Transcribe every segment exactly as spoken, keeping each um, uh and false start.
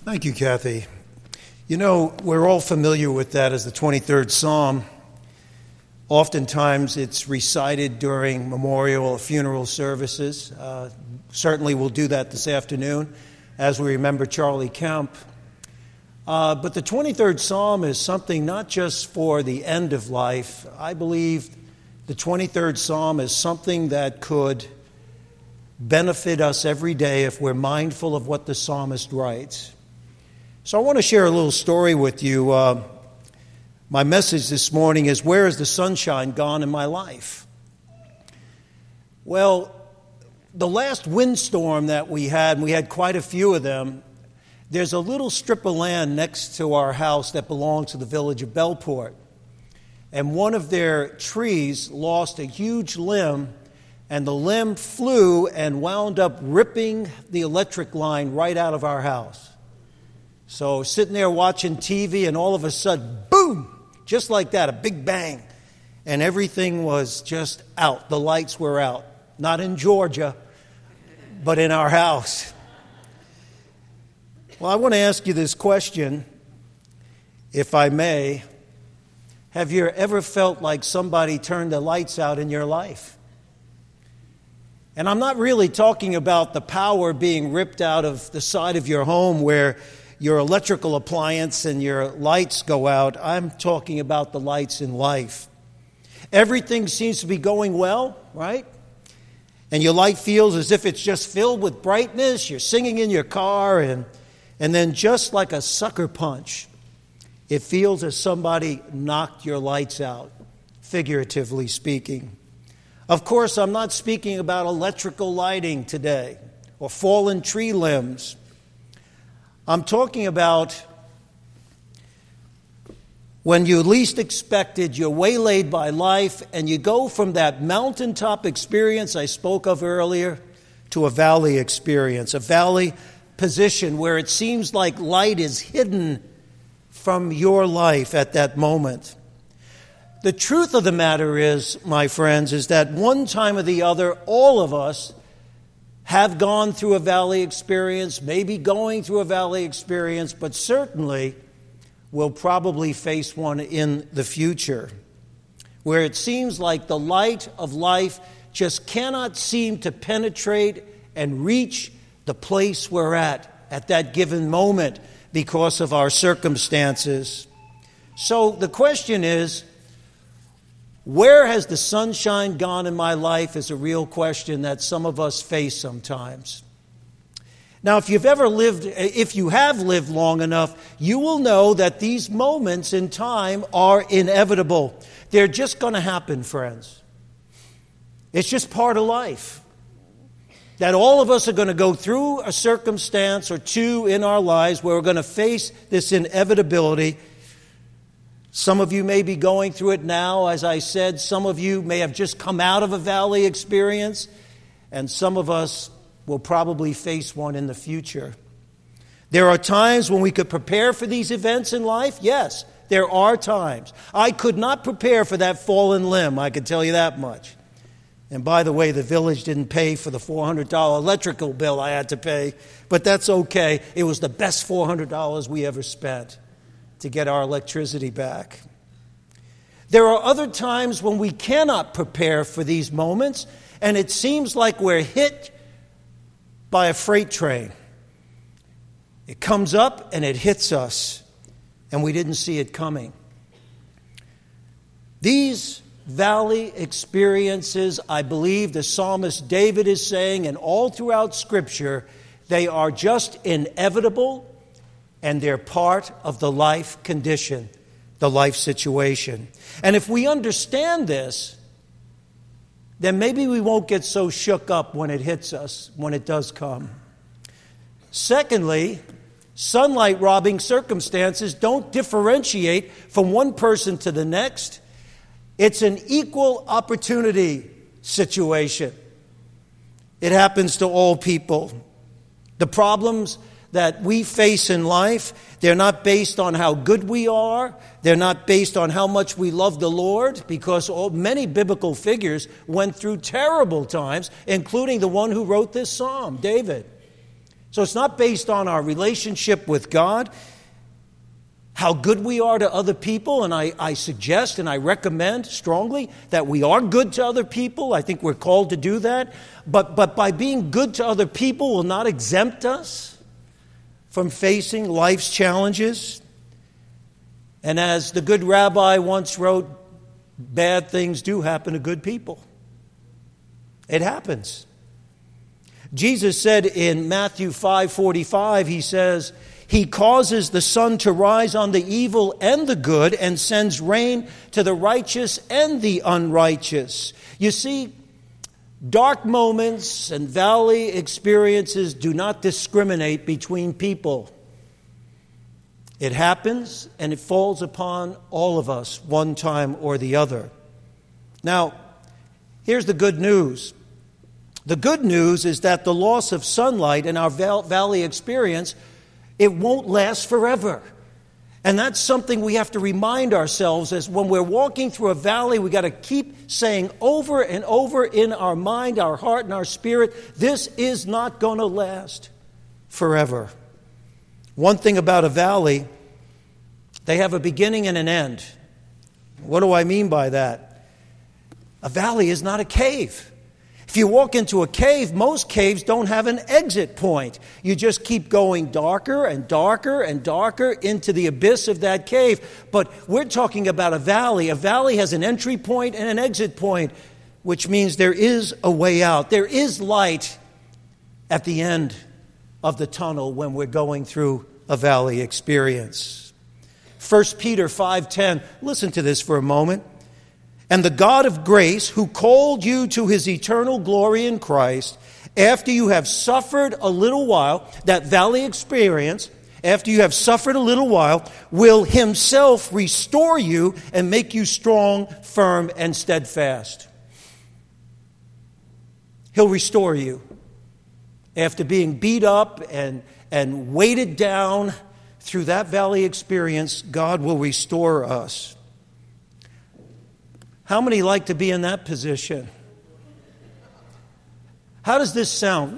Thank you, Kathy. You know, we're all familiar with that as the twenty-third Psalm. Oftentimes it's recited during memorial or funeral services. Uh, certainly we'll do that this afternoon as we remember Charlie Kemp. Uh, but the twenty-third Psalm is something not just for the end of life. I believe the twenty-third Psalm is something that could benefit us every day if we're mindful of what the psalmist writes. So I want to share a little story with you. Uh, my message this morning is, where has the sunshine gone in my life? Well, the last windstorm that we had, and we had quite a few of them, there's a little strip of land next to our house that belongs to the village of Bellport. And one of their trees lost a huge limb, and the limb flew and wound up ripping the electric line right out of our house. So sitting there watching T V, and all of a sudden, boom, just like that, a big bang. And everything was just out. The lights were out. Not in Georgia, but in our house. Well, I want to ask you this question, if I may. Have you ever felt like somebody turned the lights out in your life? And I'm not really talking about the power being ripped out of the side of your home where your electrical appliance and your lights go out. I'm talking about the lights in life. Everything seems to be going well, right? And your life feels as if it's just filled with brightness. You're singing in your car, and, and then just like a sucker punch, it feels as somebody knocked your lights out, figuratively speaking. Of course, I'm not speaking about electrical lighting today or fallen tree limbs. I'm talking about when you least expected, you're waylaid by life, and you go from that mountaintop experience I spoke of earlier to a valley experience, a valley position where it seems like light is hidden from your life at that moment. The truth of the matter is, my friends, is that one time or the other, all of us have gone through a valley experience, maybe going through a valley experience, but certainly will probably face one in the future, where it seems like the light of life just cannot seem to penetrate and reach the place we're at at that given moment because of our circumstances. So the question is, where has the sunshine gone in my life is a real question that some of us face sometimes. Now, if you've ever lived, if you have lived long enough, you will know that these moments in time are inevitable. They're just going to happen, friends. It's just part of life. That all of us are going to go through a circumstance or two in our lives where we're going to face this inevitability. Some of you may be going through it now, as I said. Some of you may have just come out of a valley experience, and some of us will probably face one in the future. There are times when we could prepare for these events in life. Yes, there are times. I could not prepare for that fallen limb, I can tell you that much. And by the way, the village didn't pay for the four hundred dollars electrical bill I had to pay, but that's okay. It was the best four hundred dollars we ever spent to get our electricity back. There are other times when we cannot prepare for these moments, and it seems like we're hit by a freight train. It comes up and it hits us, and we didn't see it coming. These valley experiences, I believe the psalmist David is saying, and all throughout Scripture, they are just inevitable, and they're part of the life condition, the life situation. And if we understand this, then maybe we won't get so shook up when it hits us, when it does come. Secondly, sunlight-robbing circumstances don't differentiate from one person to the next. It's an equal opportunity situation. It happens to all people. The problems that we face in life, they're not based on how good we are. They're not based on how much we love the Lord, because all, many biblical figures went through terrible times, including the one who wrote this psalm, David. So it's not based on our relationship with God, how good we are to other people, and I, I suggest and I recommend strongly that we are good to other people. I think we're called to do that. But, but by being good to other people will not exempt us from facing life's challenges. And as the good rabbi once wrote, bad things do happen to good people. It happens. Jesus said in Matthew five forty-five, he says, He causes the sun to rise on the evil and the good and sends rain to the righteous and the unrighteous. You see, dark moments and valley experiences do not discriminate between people. It happens and it falls upon all of us one time or the other. Now, here's the good news. The good news is that the loss of sunlight in our valley experience, it won't last forever. And that's something we have to remind ourselves as when we're walking through a valley, we got to keep saying over and over in our mind, our heart, and our spirit, this is not going to last forever. One thing about a valley, they have a beginning and an end. What do I mean by that? A valley is not a cave. If you walk into a cave, most caves don't have an exit point. You just keep going darker and darker and darker into the abyss of that cave. But we're talking about a valley. A valley has an entry point and an exit point, which means there is a way out. There is light at the end of the tunnel when we're going through a valley experience. First Peter five ten, listen to this for a moment. And the God of grace, who called you to his eternal glory in Christ, after you have suffered a little while, that valley experience, after you have suffered a little while, will himself restore you and make you strong, firm, and steadfast. He'll restore you. After being beat up and, and weighted down through that valley experience, God will restore us. How many like to be in that position? How does this sound?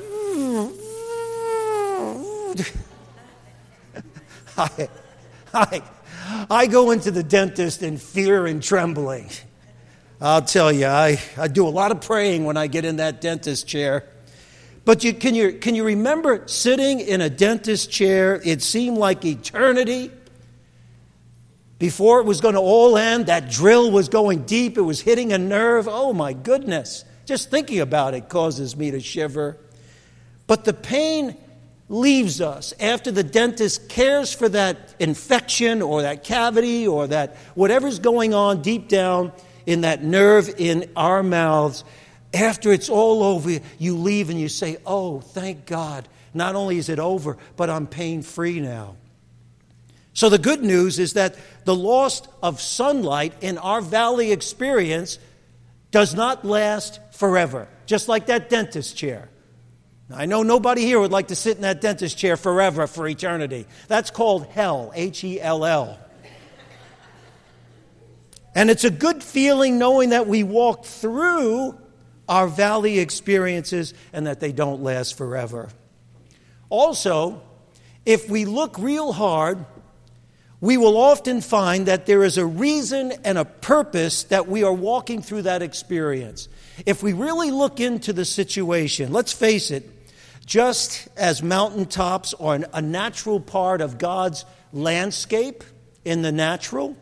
I, I, I go into the dentist in fear and trembling. I'll tell you, I, I do a lot of praying when I get in that dentist chair. But you, can you, can you remember sitting in a dentist chair? It seemed like eternity. Before it was going to all end, that drill was going deep. It was hitting a nerve. Oh, my goodness. Just thinking about it causes me to shiver. But the pain leaves us after the dentist cares for that infection or that cavity or that whatever's going on deep down in that nerve in our mouths. After it's all over, you leave and you say, oh, thank God. Not only is it over, but I'm pain-free now. So the good news is that the loss of sunlight in our valley experience does not last forever, just like that dentist chair. Now, I know nobody here would like to sit in that dentist chair forever for eternity. That's called hell, H E L L. And it's a good feeling knowing that we walk through our valley experiences and that they don't last forever. Also, if we look real hard, we will often find that there is a reason and a purpose that we are walking through that experience. If we really look into the situation, let's face it, just as mountaintops are a natural part of God's landscape in the natural,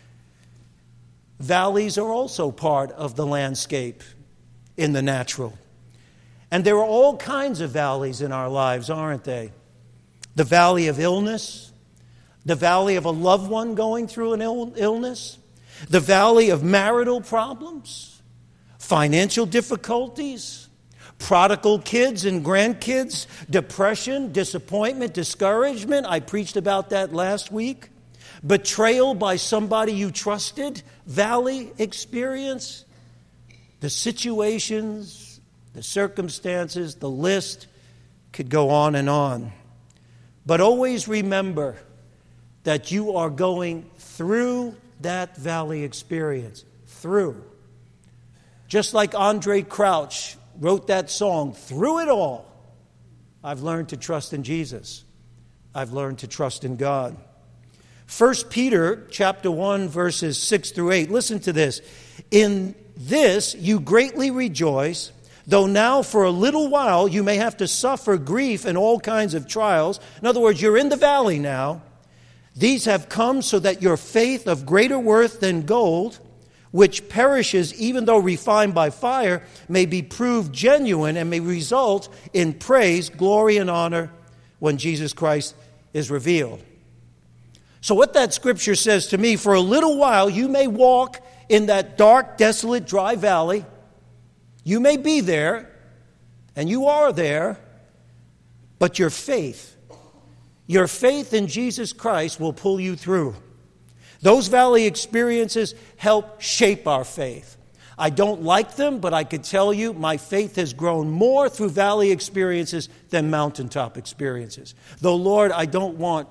valleys are also part of the landscape in the natural. And there are all kinds of valleys in our lives, aren't they? The valley of illness, the valley of a loved one going through an Ill- illness, the valley of marital problems, financial difficulties, prodigal kids and grandkids, depression, disappointment, discouragement. I preached about that last week. Betrayal by somebody you trusted, valley experience. The situations, the circumstances, the list could go on and on. But always remember that you are going through that valley experience. Through. Just like Andre Crouch wrote that song, Through It All, I've learned to trust in Jesus. I've learned to trust in God. First Peter chapter one, verses six through eight. Listen to this. In this you greatly rejoice, though now for a little while you may have to suffer grief and all kinds of trials. In other words, you're in the valley now. These have come so that your faith of greater worth than gold, which perishes even though refined by fire, may be proved genuine and may result in praise, glory, and honor when Jesus Christ is revealed. So what that scripture says to me, for a little while you may walk in that dark, desolate, dry valley. You may be there, and you are there, but your faith, your faith in Jesus Christ will pull you through. Those valley experiences help shape our faith. I don't like them, but I could tell you my faith has grown more through valley experiences than mountaintop experiences. Though, Lord, I don't want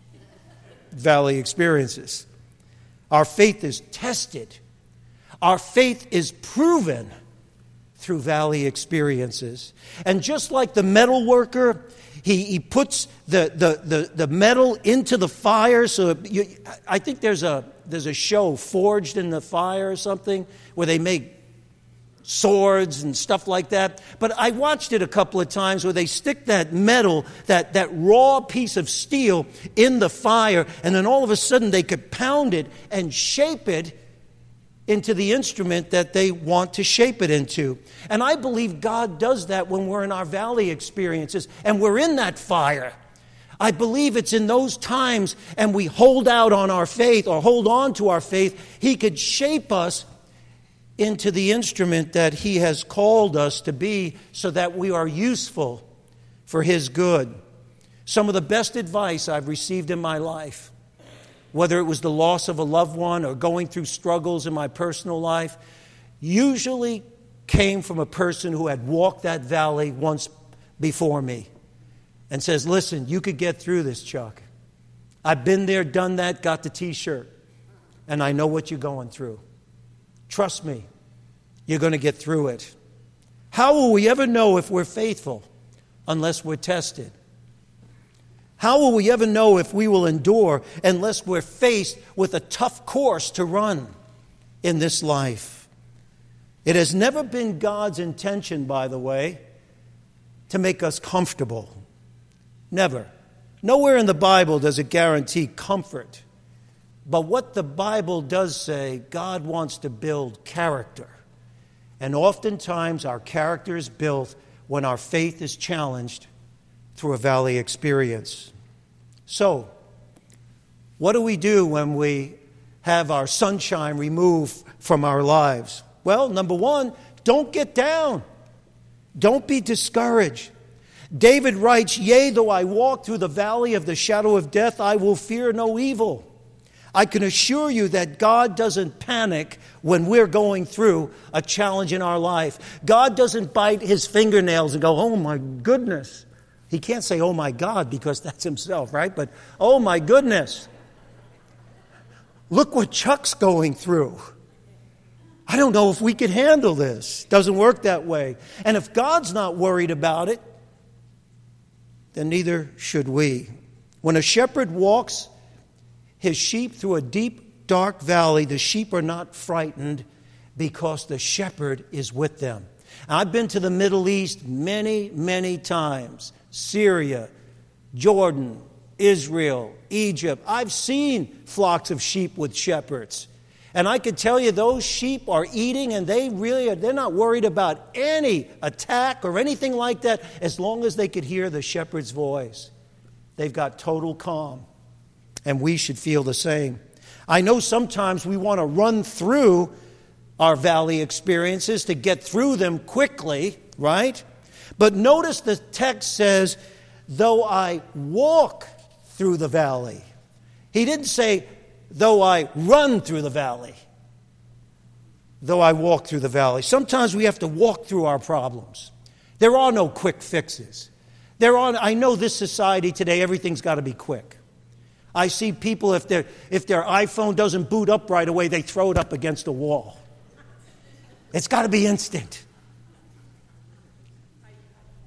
valley experiences. Our faith is tested. Our faith is proven through valley experiences. And just like the metal worker, he, he puts the, the, the, the metal into the fire. So you, I think there's a, there's a show, Forged in the Fire or something, where they make swords and stuff like that. But I watched it a couple of times where they stick that metal, that, that raw piece of steel in the fire, and then all of a sudden they could pound it and shape it into the instrument that they want to shape it into. And I believe God does that when we're in our valley experiences and we're in that fire. I believe it's in those times and we hold out on our faith or hold on to our faith, He could shape us into the instrument that He has called us to be so that we are useful for His good. Some of the best advice I've received in my life, whether it was the loss of a loved one or going through struggles in my personal life, usually came from a person who had walked that valley once before me and says, listen, you could get through this, Chuck. I've been there, done that, got the T-shirt, and I know what you're going through. Trust me, you're going to get through it. How will we ever know if we're faithful unless we're tested? How will we ever know if we will endure unless we're faced with a tough course to run in this life? It has never been God's intention, by the way, to make us comfortable. Never. Nowhere in the Bible does it guarantee comfort. But what the Bible does say, God wants to build character. And oftentimes our character is built when our faith is challenged through a valley experience. So, what do we do when we have our sunshine removed from our lives? Well, number one, don't get down. Don't be discouraged. David writes, yea, though I walk through the valley of the shadow of death, I will fear no evil. I can assure you that God doesn't panic when we're going through a challenge in our life. God doesn't bite His fingernails and go, oh my goodness. He can't say, oh my God, because that's Himself, right? But, oh my goodness. Look what Chuck's going through. I don't know if we can handle this. Doesn't work that way. And if God's not worried about it, then neither should we. When a shepherd walks his sheep through a deep, dark valley, the sheep are not frightened because the shepherd is with them. I've been to the Middle East many, many times. Syria, Jordan, Israel, Egypt. I've seen flocks of sheep with shepherds. And I can tell you those sheep are eating and they really are, they're not worried about any attack or anything like that as long as they could hear the shepherd's voice. They've got total calm. And we should feel the same. I know sometimes we want to run through our valley experiences to get through them quickly, right? But notice the text says, though I walk through the valley. He didn't say, though I run through the valley. Though I walk through the valley. Sometimes we have to walk through our problems. There are no quick fixes. There are, I know this society today, everything's got to be quick. I see people, if, if their iPhone doesn't boot up right away, they throw it up against a wall. It's got to be instant.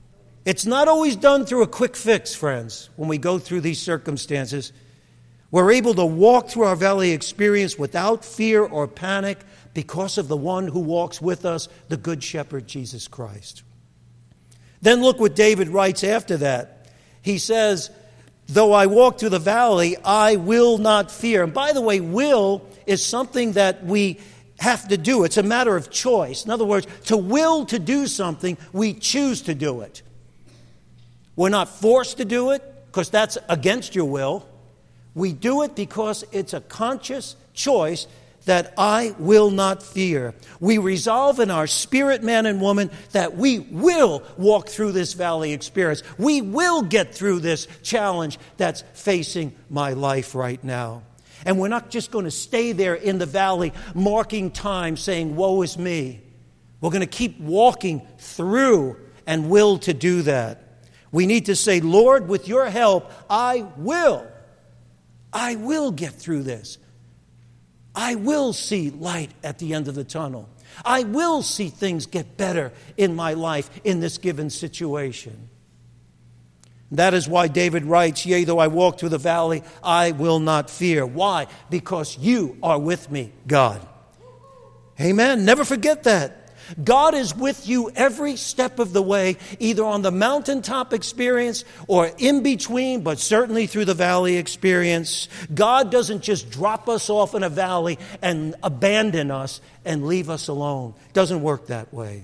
It's not always done through a quick fix, friends, when we go through these circumstances. We're able to walk through our valley experience without fear or panic because of the one who walks with us, the Good Shepherd, Jesus Christ. Then look what David writes after that. He says, though I walk through the valley, I will not fear. And by the way, will is something that we have to do. It's a matter of choice. In other words, to will to do something, we choose to do it. We're not forced to do it because that's against your will. We do it because it's a conscious choice that I will not fear. We resolve in our spirit, man and woman, that we will walk through this valley experience. We will get through this challenge that's facing my life right now. And we're not just going to stay there in the valley, marking time, saying, woe is me. We're going to keep walking through and will to do that. We need to say, Lord, with your help, I will. I will get through this. I will see light at the end of the tunnel. I will see things get better in my life in this given situation. That is why David writes, yea, though I walk through the valley, I will not fear. Why? Because you are with me, God. Amen. Never forget that. God is with you every step of the way, either on the mountaintop experience or in between, but certainly through the valley experience. God doesn't just drop us off in a valley and abandon us and leave us alone. It doesn't work that way.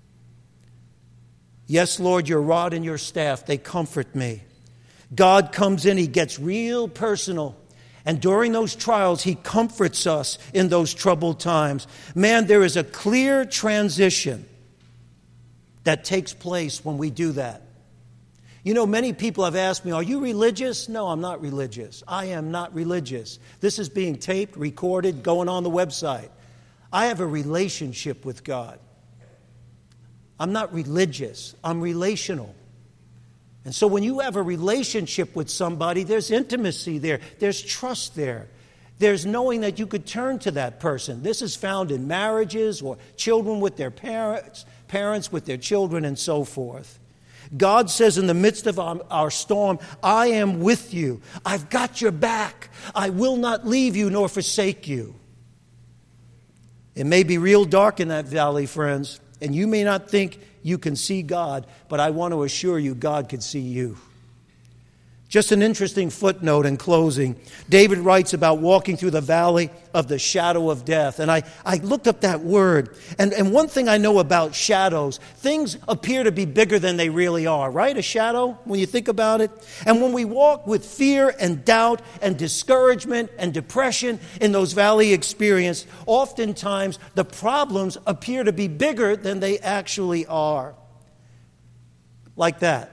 Yes, Lord, your rod and your staff, they comfort me. God comes in, he gets real personal. And during those trials, he comforts us in those troubled times. Man, there is a clear transition that takes place when we do that. You know, many people have asked me, are you religious? No, I'm not religious. I am not religious. This is being taped, recorded, going on the website. I have a relationship with God. I'm not religious. I'm relational. And so when you have a relationship with somebody, there's intimacy there. There's trust there. There's knowing that you could turn to that person. This is found in marriages or children with their parents, parents with their children, and so forth. God says in the midst of our, our storm, I am with you. I've got your back. I will not leave you nor forsake you. It may be real dark in that valley, friends, and you may not think you can see God, but I want to assure you God can see you. Just an interesting footnote in closing. David writes about walking through the valley of the shadow of death. And I, I looked up that word. And, and one thing I know about shadows, things appear to be bigger than they really are, right? A shadow, when you think about it. And when we walk with fear and doubt and discouragement and depression in those valley experiences, oftentimes the problems appear to be bigger than they actually are. Like that.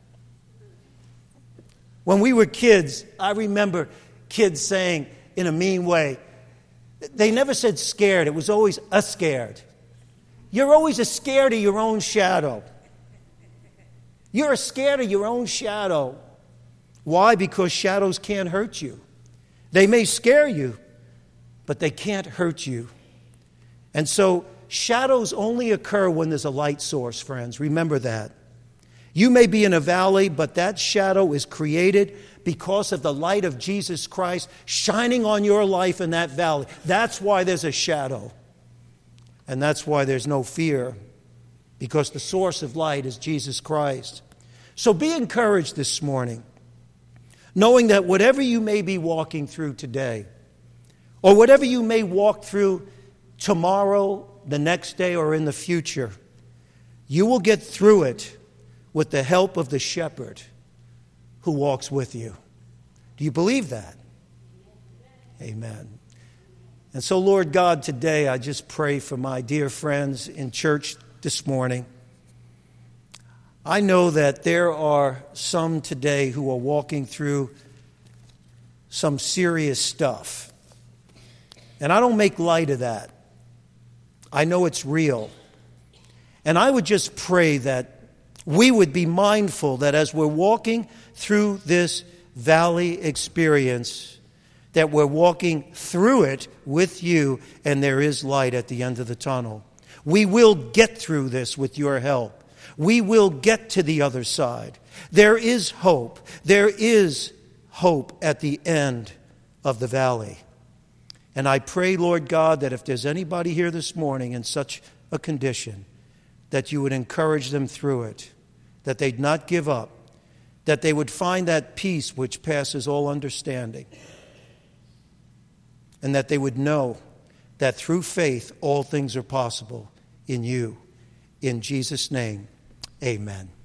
When we were kids, I remember kids saying in a mean way, they never said scared, it was always a scared. You're always a scared of your own shadow. You're a scared of your own shadow. Why? Because shadows can't hurt you. They may scare you, but they can't hurt you. And so shadows only occur when there's a light source, friends. Remember that. You may be in a valley, but that shadow is created because of the light of Jesus Christ shining on your life in that valley. That's why there's a shadow. And that's why there's no fear, because the source of light is Jesus Christ. So be encouraged this morning, knowing that whatever you may be walking through today, or whatever you may walk through tomorrow, the next day, or in the future, you will get through it with the help of the shepherd who walks with you. Do you believe that? Amen. And so, Lord God, today I just pray for my dear friends in church this morning. I know that there are some today who are walking through some serious stuff. And I don't make light of that. I know it's real. And I would just pray that we would be mindful that as we're walking through this valley experience, that we're walking through it with you, and there is light at the end of the tunnel. We will get through this with your help. We will get to the other side. There is hope. There is hope at the end of the valley. And I pray, Lord God, that if there's anybody here this morning in such a condition, that you would encourage them through it, that they'd not give up, that they would find that peace which passes all understanding, and that they would know that through faith all things are possible in you. In Jesus' name, amen.